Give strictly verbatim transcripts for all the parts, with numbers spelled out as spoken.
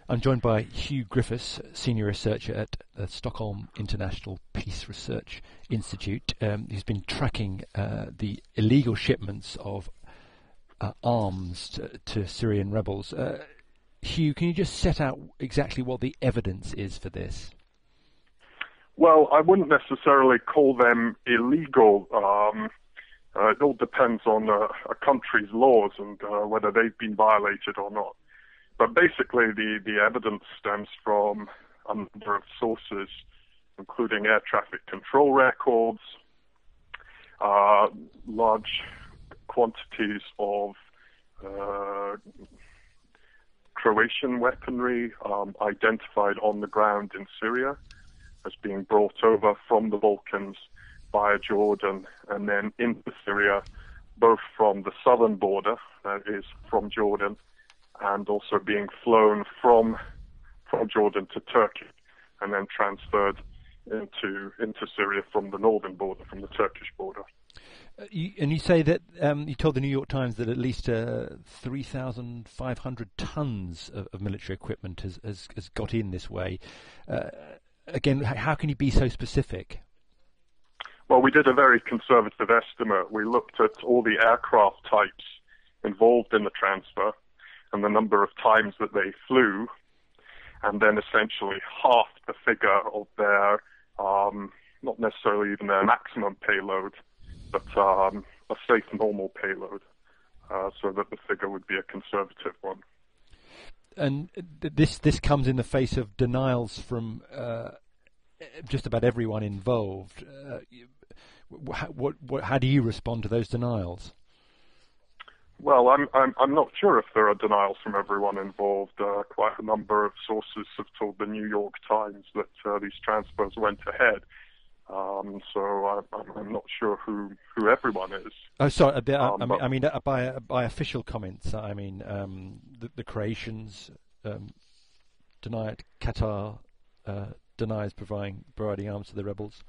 I'm joined by Hugh Griffiths, Senior Researcher at the Stockholm International Peace Research Institute. Um, he's been tracking uh, the illegal shipments of uh, arms to, to Syrian rebels. Uh, Hugh, can you just set out exactly what the evidence is for this? Well, I wouldn't necessarily call them illegal. Um, uh, it all depends on uh, a country's laws and uh, whether they've been violated or not. But basically, the, the evidence stems from a number of sources, including air traffic control records, uh, large quantities of uh, Croatian weaponry um, identified on the ground in Syria as being brought over from the Balkans via Jordan and then into Syria, both from the southern border, that is from Jordan, and also being flown from from Jordan to Turkey and then transferred into into Syria from the northern border, from the Turkish border. Uh, you, and you say that um, you told the New York Times that at least uh, three thousand five hundred tons of, of military equipment has, has, has got in this way. Uh, again, how can you be so specific? Well, we did a very conservative estimate. We looked at all the aircraft types involved in the transfer and the number of times that they flew, and then essentially halved the figure of their, um, not necessarily even their maximum payload, but um, a safe normal payload, uh, so that the figure would be a conservative one. And this this comes in the face of denials from uh, just about everyone involved. Uh, what, what, how do you respond to those denials? Well, I'm I'm I'm not sure if there are denials from everyone involved. Uh, quite a number of sources have told the New York Times that uh, these transfers went ahead. Um, so I, I'm not sure who, who everyone is. Oh, sorry. Uh, um, I mean, I mean uh, by by official comments. I mean, um, the, the Croatians um, deny it. Qatar uh, denies providing providing arms to the rebels.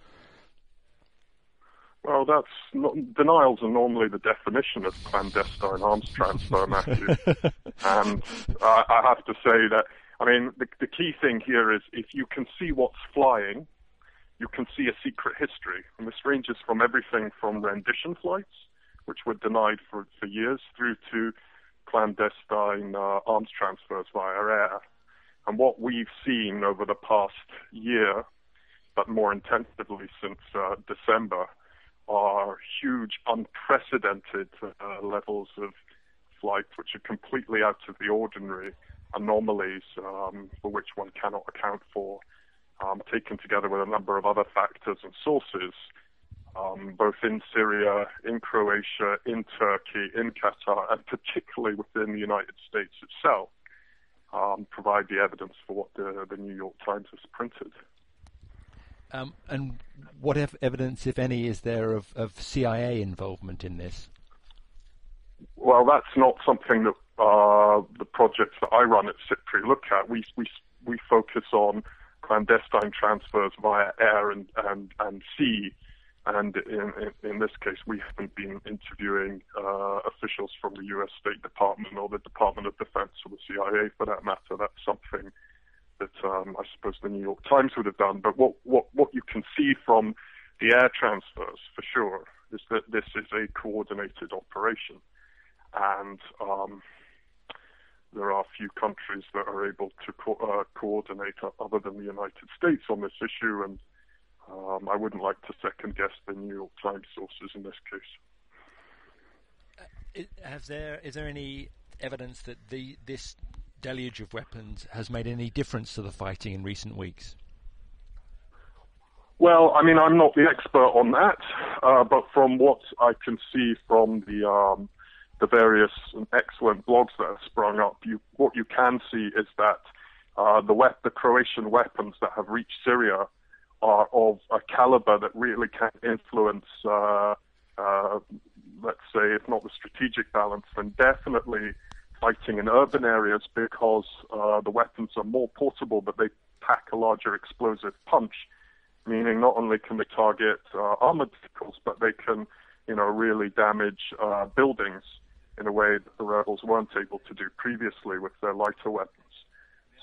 Well, that's not, denials are normally the definition of clandestine arms transfer, Matthew. And uh, I have to say that, I mean, the, the key thing here is if you can see what's flying, you can see a secret history. And this ranges from everything from rendition flights, which were denied for, for years, through to clandestine uh, arms transfers via air. And what we've seen over the past year, but more intensively since uh, December, are huge, unprecedented uh, levels of flights which are completely out of the ordinary, anomalies um, for which one cannot account for, um, taken together with a number of other factors and sources, um, both in Syria, in Croatia, in Turkey, in Qatar, and particularly within the United States itself, um, provide the evidence for what the, the New York Times has printed. Um, and what ev- evidence, if any, is there of, of C I A involvement in this? Well, that's not something that uh, the projects that I run at SIPRI look at. We we we focus on clandestine transfers via air and and, and sea, and in, in in this case, we haven't been interviewing uh, officials from the U S State Department or the Department of Defense or the C I A for that matter. That's something that um, I suppose the New York Times would have done. But what, what, what you can see from the air transfers, for sure, is that this is a coordinated operation. And um, there are few countries that are able to co- uh, coordinate other than the United States on this issue. And um, I wouldn't like to second-guess the New York Times sources in this case. Uh, it, has there, is there any evidence that the this deluge of weapons has made any difference to the fighting in recent weeks? Well, I mean, I'm not the expert on that, uh, but from what I can see from the um, the various excellent blogs that have sprung up, you, what you can see is that uh, the, we- the Croatian weapons that have reached Syria are of a caliber that really can influence, uh, uh, let's say, if not the strategic balance, then definitely fighting in urban areas, because uh, the weapons are more portable, but they pack a larger explosive punch, meaning not only can they target uh, armored vehicles, but they can, you know, really damage uh, buildings in a way that the rebels weren't able to do previously with their lighter weapons.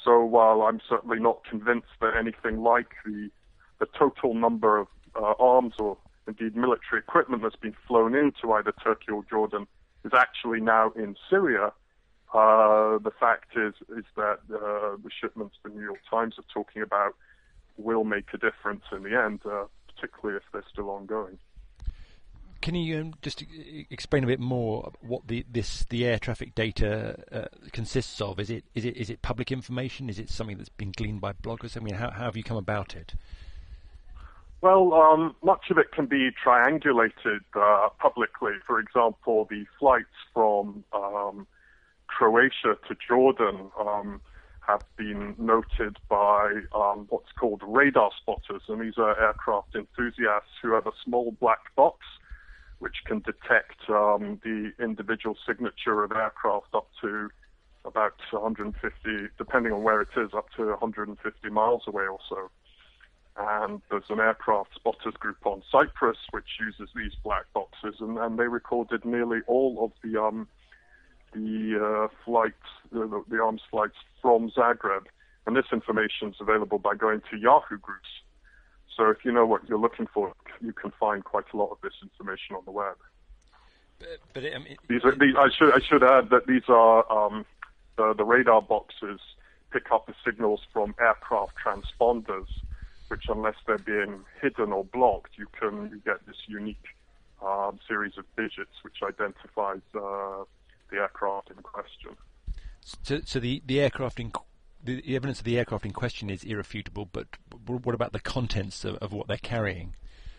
So while I'm certainly not convinced that anything like the the total number of uh, arms or indeed military equipment that's been flown into either Turkey or Jordan is actually now in Syria, uh, the fact is is that uh, the shipments the New York Times are talking about will make a difference in the end, uh, particularly if they're still ongoing. Can you um, just explain a bit more what the this the air traffic data uh, consists of? Is it is it is it public information? Is it something that's been gleaned by bloggers? I mean, how, how have you come about it? Well, um, much of it can be triangulated uh, publicly. For example, the flights from um, Croatia to Jordan um, have been noted by um, what's called radar spotters, and these are aircraft enthusiasts who have a small black box which can detect um, the individual signature of aircraft up to about one hundred fifty, depending on where it is, up to one hundred fifty miles away or so. And there's an aircraft spotters group on Cyprus which uses these black boxes, and, and they recorded nearly all of the um, the uh, flights, the, the arms flights from Zagreb. And this information is available by going to Yahoo groups. So if you know what you're looking for, you can find quite a lot of this information on the web. But, but it, I mean, these are, these, I should I should add that these are um, the, the radar boxes pick up the signals from aircraft transponders, which unless they're being hidden or blocked, you can you get this unique um, series of digits which identifies uh, the aircraft in question. So, so the, the aircraft in the evidence of the aircraft in question is irrefutable, but what about the contents of, of what they're carrying?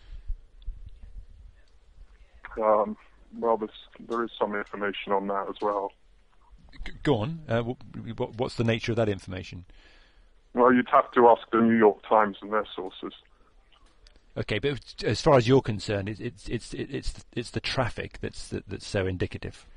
Um, well, there's, there is some information on that as well. G- go on. Uh, what, what's the nature of that information? Well, you'd have to ask the New York Times and their sources. Okay, but as far as you're concerned, it's it's it's it's it's the traffic that's that's so indicative.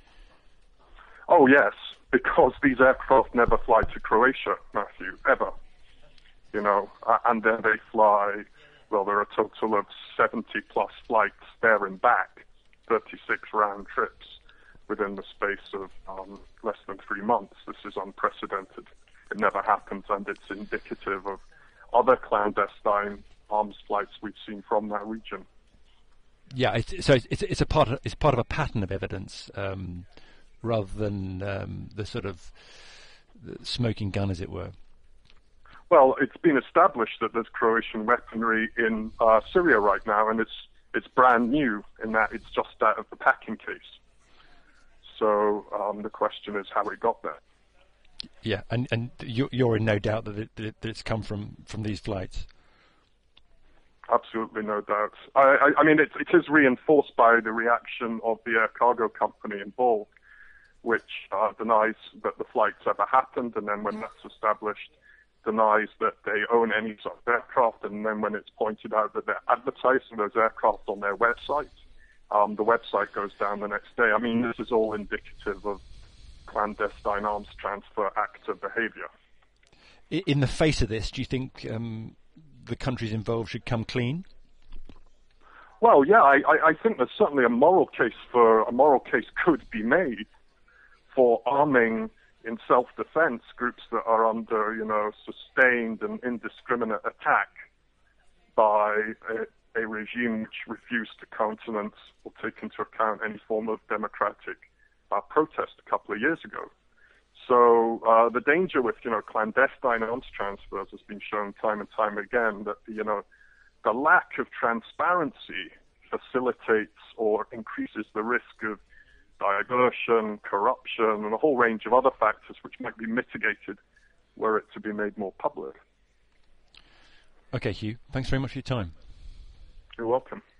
Oh yes, because these aircraft never fly to Croatia, Matthew, ever. You know, and then they fly. Well, there are a total of seventy plus flights there and back, thirty-six round trips within the space of um, less than three months. This is unprecedented. It never happens, and it's indicative of other clandestine arms flights we've seen from that region. Yeah, it's, so it's it's a part of, it's part of a pattern of evidence, um, rather than um, the sort of the smoking gun, as it were. Well, it's been established that there's Croatian weaponry in uh, Syria right now, and it's it's brand new in that it's just out of the packing case. So um, the question is how it got there. Yeah, and and you're, you're in no doubt that, it, that it's come from, from these flights. Absolutely no doubt. I, I, I mean, it, it is reinforced by the reaction of the air cargo company involved, which uh, denies that the flights ever happened, and then when that's established, denies that they own any sort of aircraft, and then when it's pointed out that they're advertising those aircraft on their website, um, the website goes down the next day. I mean, this is all indicative of clandestine arms transfer actor behavior. In the face of this, do you think um, the countries involved should come clean? Well, yeah, I, I think there's certainly a moral case for a moral case could be made for arming in self-defense groups that are under, you know, sustained and indiscriminate attack by a, a regime which refused to countenance or take into account any form of democratic uh, protest a couple of years ago. So uh, the danger with, you know, clandestine arms transfers has been shown time and time again that, you know, the lack of transparency facilitates or increases the risk of diversion, corruption, and a whole range of other factors which might be mitigated were it to be made more public. Okay, Hugh, thanks very much for your time. You're welcome.